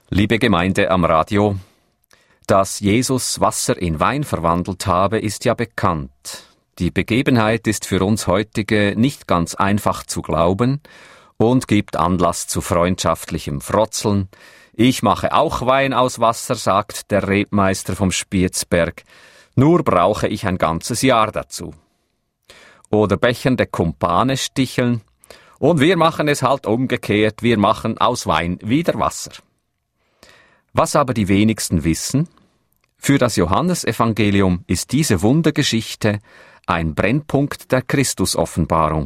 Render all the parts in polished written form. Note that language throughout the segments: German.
Liebe Gemeinde am Radio, dass Jesus Wasser in Wein verwandelt habe, ist ja bekannt. Die Begebenheit ist für uns heutige nicht ganz einfach zu glauben und gibt Anlass zu freundschaftlichem Frotzeln. Ich mache auch Wein aus Wasser, sagt der Rebmeister vom Spiezberg, nur brauche ich ein ganzes Jahr dazu. Oder bechernde Kumpane sticheln, und wir machen es halt umgekehrt, wir machen aus Wein wieder Wasser. Was aber die wenigsten wissen, für das Johannesevangelium ist diese Wundergeschichte ein Brennpunkt der Christusoffenbarung.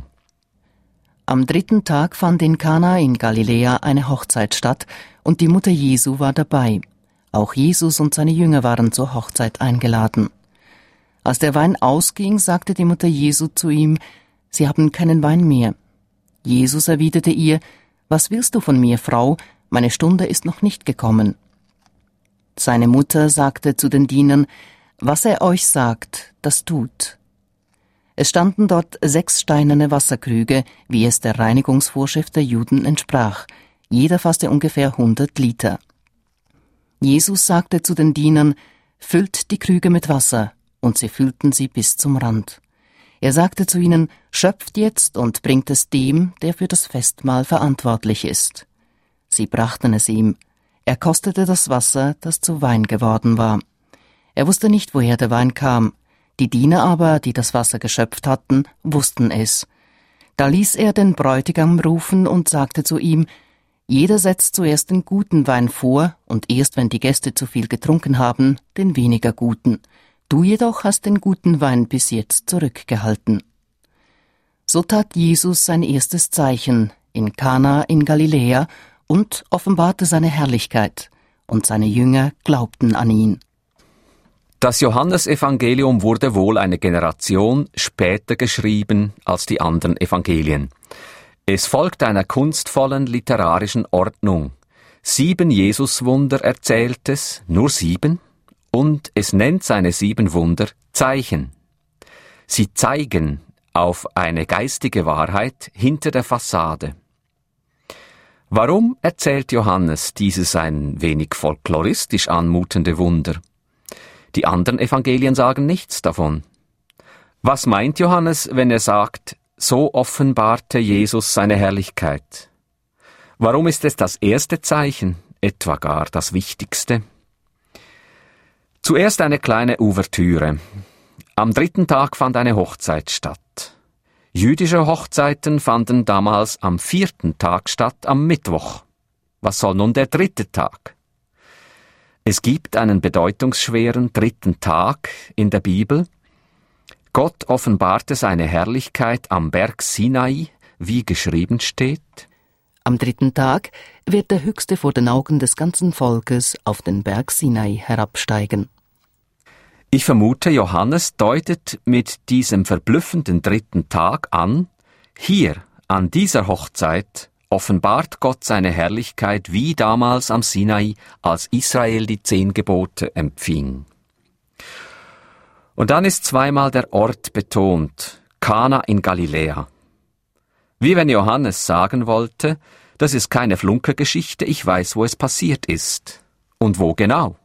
Am 3. Tag fand in Kana in Galiläa eine Hochzeit statt und die Mutter Jesu war dabei. Auch Jesus und seine Jünger waren zur Hochzeit eingeladen. Als der Wein ausging, sagte die Mutter Jesu zu ihm, »Sie haben keinen Wein mehr.« Jesus erwiderte ihr, »Was willst du von mir, Frau? Meine Stunde ist noch nicht gekommen.« Seine Mutter sagte zu den Dienern, »Was er euch sagt, das tut.« Es standen dort 6 steinerne Wasserkrüge, wie es der Reinigungsvorschrift der Juden entsprach. Jeder fasste ungefähr 100 Liter. Jesus sagte zu den Dienern, »Füllt die Krüge mit Wasser«, und sie füllten sie bis zum Rand. Er sagte zu ihnen, »Schöpft jetzt und bringt es dem, der für das Festmahl verantwortlich ist.« Sie brachten es ihm. Er kostete das Wasser, das zu Wein geworden war. Er wusste nicht, woher der Wein kam. Die Diener aber, die das Wasser geschöpft hatten, wussten es. Da ließ er den Bräutigam rufen und sagte zu ihm, »Jeder setzt zuerst den guten Wein vor und erst wenn die Gäste zu viel getrunken haben, den weniger guten. Du jedoch hast den guten Wein bis jetzt zurückgehalten.« So tat Jesus sein erstes Zeichen in Kana in Galiläa und offenbarte seine Herrlichkeit, und seine Jünger glaubten an ihn. Das Johannesevangelium wurde wohl eine Generation später geschrieben als die anderen Evangelien. Es folgt einer kunstvollen literarischen Ordnung. 7 Jesuswunder erzählt es, nur 7, und es nennt seine 7 Wunder Zeichen. Sie zeigen auf eine geistige Wahrheit hinter der Fassade. Warum erzählt Johannes dieses ein wenig folkloristisch anmutende Wunder? Die anderen Evangelien sagen nichts davon. Was meint Johannes, wenn er sagt, so offenbarte Jesus seine Herrlichkeit? Warum ist es das erste Zeichen, etwa gar das wichtigste? Zuerst eine kleine Ouvertüre. Am 3. Tag fand eine Hochzeit statt. Jüdische Hochzeiten fanden damals am 4. Tag statt, am Mittwoch. Was soll nun der 3. Tag? Es gibt einen bedeutungsschweren 3. Tag in der Bibel. Gott offenbarte seine Herrlichkeit am Berg Sinai, wie geschrieben steht. Am 3. Tag wird der Höchste vor den Augen des ganzen Volkes auf den Berg Sinai herabsteigen. Ich vermute, Johannes deutet mit diesem verblüffenden 3. Tag an, hier, an dieser Hochzeit, offenbart Gott seine Herrlichkeit wie damals am Sinai, als Israel die 10 Gebote empfing. Und dann ist zweimal der Ort betont, Kana in Galiläa. Wie wenn Johannes sagen wollte, das ist keine Flunkergeschichte, ich weiß, wo es passiert ist. Und wo genau?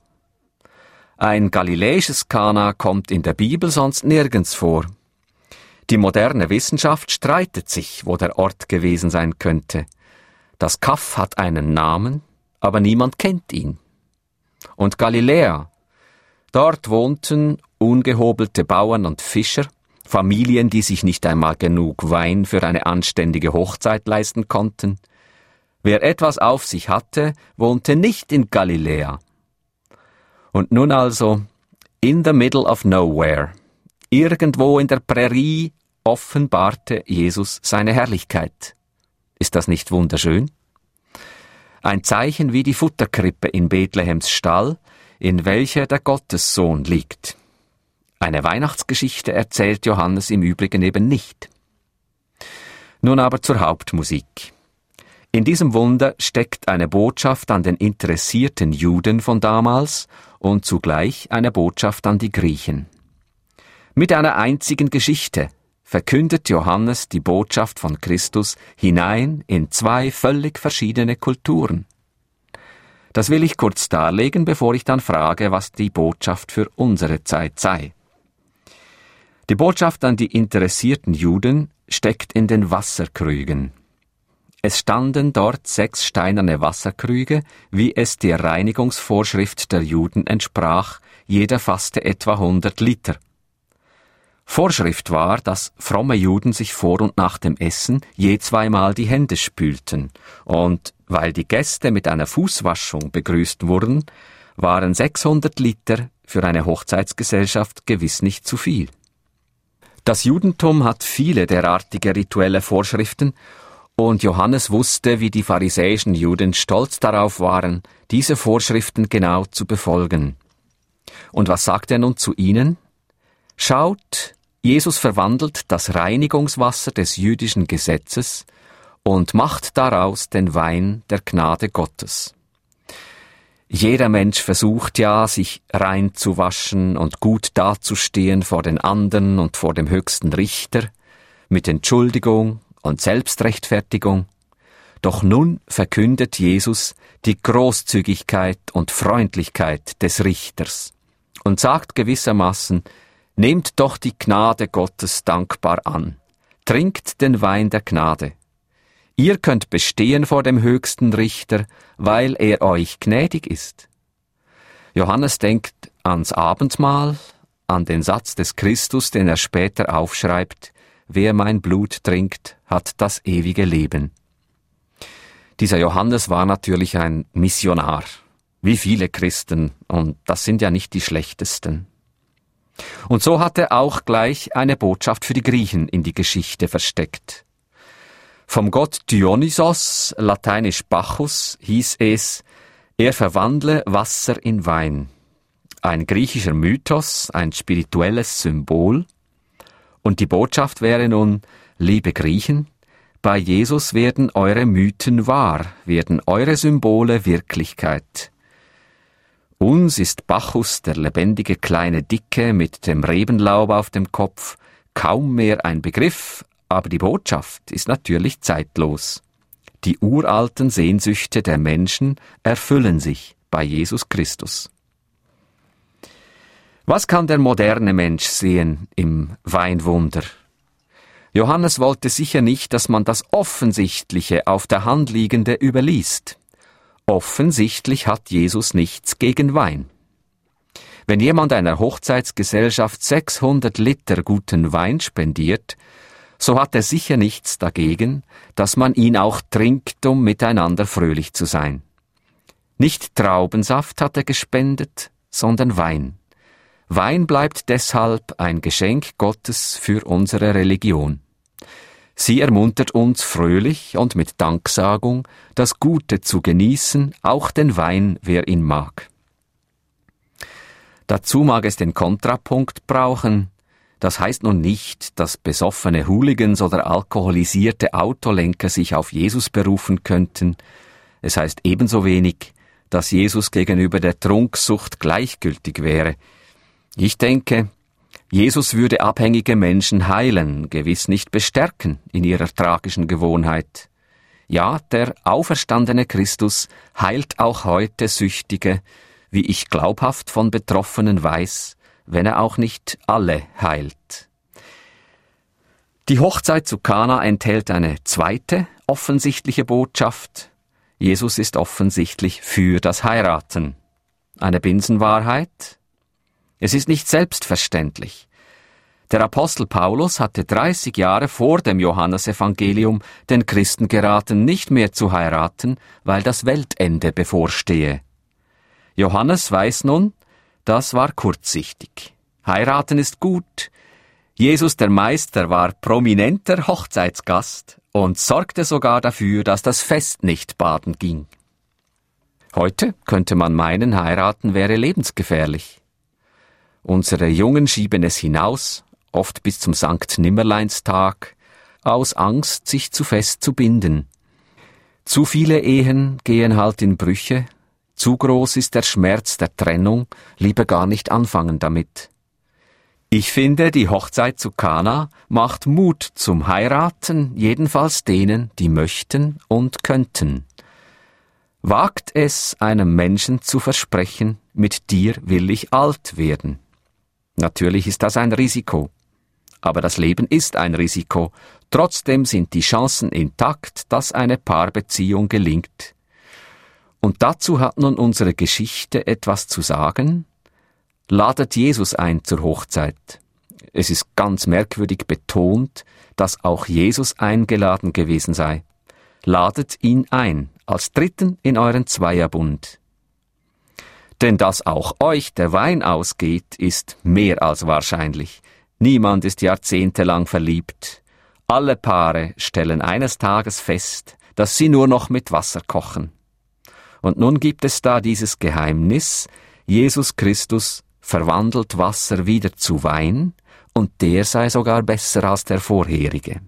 Ein galiläisches Kana kommt in der Bibel sonst nirgends vor. Die moderne Wissenschaft streitet sich, wo der Ort gewesen sein könnte. Das Kaff hat einen Namen, aber niemand kennt ihn. Und Galiläa, dort wohnten ungehobelte Bauern und Fischer, Familien, die sich nicht einmal genug Wein für eine anständige Hochzeit leisten konnten. Wer etwas auf sich hatte, wohnte nicht in Galiläa. Und nun also, in the middle of nowhere, irgendwo in der Prärie, offenbarte Jesus seine Herrlichkeit. Ist das nicht wunderschön? Ein Zeichen wie die Futterkrippe in Bethlehems Stall, in welcher der Gottessohn liegt. Eine Weihnachtsgeschichte erzählt Johannes im Übrigen eben nicht. Nun aber zur Hauptmusik. In diesem Wunder steckt eine Botschaft an den interessierten Juden von damals und zugleich eine Botschaft an die Griechen. Mit einer einzigen Geschichte verkündet Johannes die Botschaft von Christus hinein in 2 völlig verschiedene Kulturen. Das will ich kurz darlegen, bevor ich dann frage, was die Botschaft für unsere Zeit sei. Die Botschaft an die interessierten Juden steckt in den Wasserkrügen. Es standen dort 6 steinerne Wasserkrüge, wie es der Reinigungsvorschrift der Juden entsprach, jeder fasste etwa 100 Liter. Vorschrift war, dass fromme Juden sich vor und nach dem Essen je 2-mal die Hände spülten, und weil die Gäste mit einer Fußwaschung begrüßt wurden, waren 600 Liter für eine Hochzeitsgesellschaft gewiss nicht zu viel. Das Judentum hat viele derartige rituelle Vorschriften, und Johannes wusste, wie die pharisäischen Juden stolz darauf waren, diese Vorschriften genau zu befolgen. Und was sagt er nun zu ihnen? Schaut, Jesus verwandelt das Reinigungswasser des jüdischen Gesetzes und macht daraus den Wein der Gnade Gottes. Jeder Mensch versucht ja, sich rein zu waschen und gut dazustehen vor den anderen und vor dem höchsten Richter, mit Entschuldigung und Selbstrechtfertigung. Doch nun verkündet Jesus die Großzügigkeit und Freundlichkeit des Richters und sagt gewissermaßen: Nehmt doch die Gnade Gottes dankbar an, trinkt den Wein der Gnade. Ihr könnt bestehen vor dem höchsten Richter, weil er euch gnädig ist. Johannes denkt ans Abendmahl, an den Satz des Christus, den er später aufschreibt: Wer mein Blut trinkt, hat das ewige Leben. Dieser Johannes war natürlich ein Missionar, wie viele Christen, und das sind ja nicht die schlechtesten. Und so hat er auch gleich eine Botschaft für die Griechen in die Geschichte versteckt. Vom Gott Dionysos, lateinisch Bacchus, hieß es, er verwandle Wasser in Wein. Ein griechischer Mythos, ein spirituelles Symbol. Und die Botschaft wäre nun: Liebe Griechen, bei Jesus werden eure Mythen wahr, werden eure Symbole Wirklichkeit. Uns ist Bacchus, der lebendige kleine Dicke mit dem Rebenlaub auf dem Kopf, kaum mehr ein Begriff, aber die Botschaft ist natürlich zeitlos. Die uralten Sehnsüchte der Menschen erfüllen sich bei Jesus Christus. Was kann der moderne Mensch sehen im Weinwunder? Johannes wollte sicher nicht, dass man das Offensichtliche auf der Hand liegende überliest. Offensichtlich hat Jesus nichts gegen Wein. Wenn jemand einer Hochzeitsgesellschaft 600 Liter guten Wein spendiert, so hat er sicher nichts dagegen, dass man ihn auch trinkt, um miteinander fröhlich zu sein. Nicht Traubensaft hat er gespendet, sondern Wein. Wein bleibt deshalb ein Geschenk Gottes für unsere Religion. Sie ermuntert uns fröhlich und mit Danksagung, das Gute zu genießen, auch den Wein, wer ihn mag. Dazu mag es den Kontrapunkt brauchen. Das heißt nun nicht, dass besoffene Hooligans oder alkoholisierte Autolenker sich auf Jesus berufen könnten. Es heißt ebenso wenig, dass Jesus gegenüber der Trunksucht gleichgültig wäre. Ich denke, Jesus würde abhängige Menschen heilen, gewiss nicht bestärken in ihrer tragischen Gewohnheit. Ja, der auferstandene Christus heilt auch heute Süchtige, wie ich glaubhaft von Betroffenen weiß, wenn er auch nicht alle heilt. Die Hochzeit zu Kana enthält eine zweite offensichtliche Botschaft. Jesus ist offensichtlich für das Heiraten. Eine Binsenwahrheit? Es ist nicht selbstverständlich. Der Apostel Paulus hatte 30 Jahre vor dem Johannesevangelium den Christen geraten, nicht mehr zu heiraten, weil das Weltende bevorstehe. Johannes weiß nun, das war kurzsichtig. Heiraten ist gut. Jesus der Meister war prominenter Hochzeitsgast und sorgte sogar dafür, dass das Fest nicht baden ging. Heute könnte man meinen, heiraten wäre lebensgefährlich. Unsere Jungen schieben es hinaus, oft bis zum Sankt-Nimmerleinstag, aus Angst, sich zu fest zu binden. Zu viele Ehen gehen halt in Brüche, zu groß ist der Schmerz der Trennung, lieber gar nicht anfangen damit. Ich finde, die Hochzeit zu Kana macht Mut zum Heiraten, jedenfalls denen, die möchten und könnten. Wagt es einem Menschen zu versprechen, mit dir will ich alt werden. Natürlich ist das ein Risiko. Aber das Leben ist ein Risiko. Trotzdem sind die Chancen intakt, dass eine Paarbeziehung gelingt. Und dazu hat nun unsere Geschichte etwas zu sagen. Ladet Jesus ein zur Hochzeit. Es ist ganz merkwürdig betont, dass auch Jesus eingeladen gewesen sei. Ladet ihn ein, als Dritten in euren Zweierbund. Denn dass auch euch der Wein ausgeht, ist mehr als wahrscheinlich. Niemand ist jahrzehntelang verliebt. Alle Paare stellen eines Tages fest, dass sie nur noch mit Wasser kochen. Und nun gibt es da dieses Geheimnis, Jesus Christus verwandelt Wasser wieder zu Wein, und der sei sogar besser als der vorherige.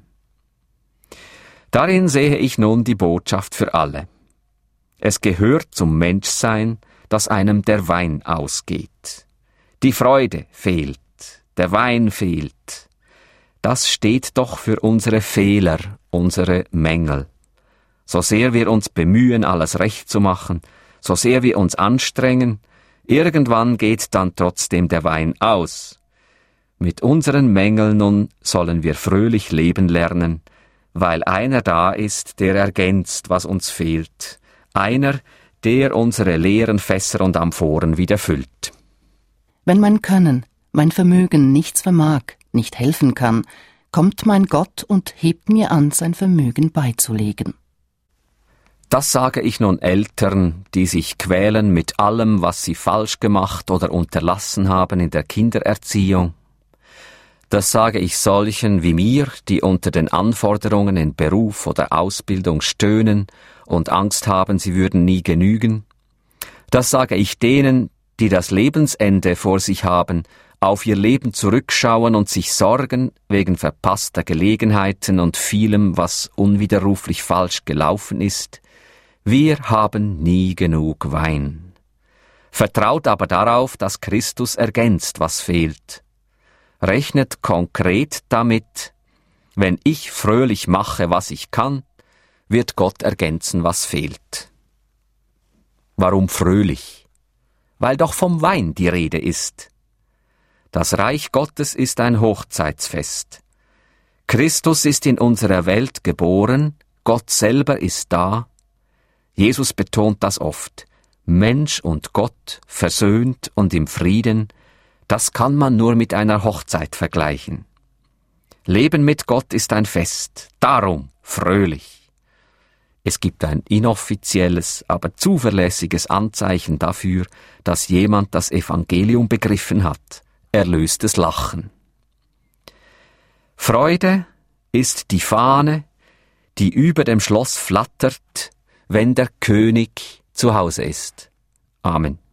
Darin sehe ich nun die Botschaft für alle. Es gehört zum Menschsein, dass einem der Wein ausgeht. Die Freude fehlt, der Wein fehlt. Das steht doch für unsere Fehler, unsere Mängel. So sehr wir uns bemühen, alles recht zu machen, so sehr wir uns anstrengen, irgendwann geht dann trotzdem der Wein aus. Mit unseren Mängeln nun sollen wir fröhlich leben lernen, weil einer da ist, der ergänzt, was uns fehlt. Einer, der unsere leeren Fässer und Amphoren wieder füllt. Wenn mein Können, mein Vermögen nichts vermag, nicht helfen kann, kommt mein Gott und hebt mir an, sein Vermögen beizulegen. Das sage ich nun Eltern, die sich quälen mit allem, was sie falsch gemacht oder unterlassen haben in der Kindererziehung. Das sage ich solchen wie mir, die unter den Anforderungen in Beruf oder Ausbildung stöhnen und Angst haben, sie würden nie genügen. Das sage ich denen, die das Lebensende vor sich haben, auf ihr Leben zurückschauen und sich sorgen wegen verpasster Gelegenheiten und vielem, was unwiderruflich falsch gelaufen ist. Wir haben nie genug Wein. Vertraut aber darauf, dass Christus ergänzt, was fehlt. Rechnet konkret damit, wenn ich fröhlich mache, was ich kann, wird Gott ergänzen, was fehlt. Warum fröhlich? Weil doch vom Wein die Rede ist. Das Reich Gottes ist ein Hochzeitsfest. Christus ist in unserer Welt geboren, Gott selber ist da. Jesus betont das oft. Mensch und Gott, versöhnt und im Frieden, das kann man nur mit einer Hochzeit vergleichen. Leben mit Gott ist ein Fest, darum fröhlich. Es gibt ein inoffizielles, aber zuverlässiges Anzeichen dafür, dass jemand das Evangelium begriffen hat, erlöstes Lachen. Freude ist die Fahne, die über dem Schloss flattert, wenn der König zu Hause ist. Amen.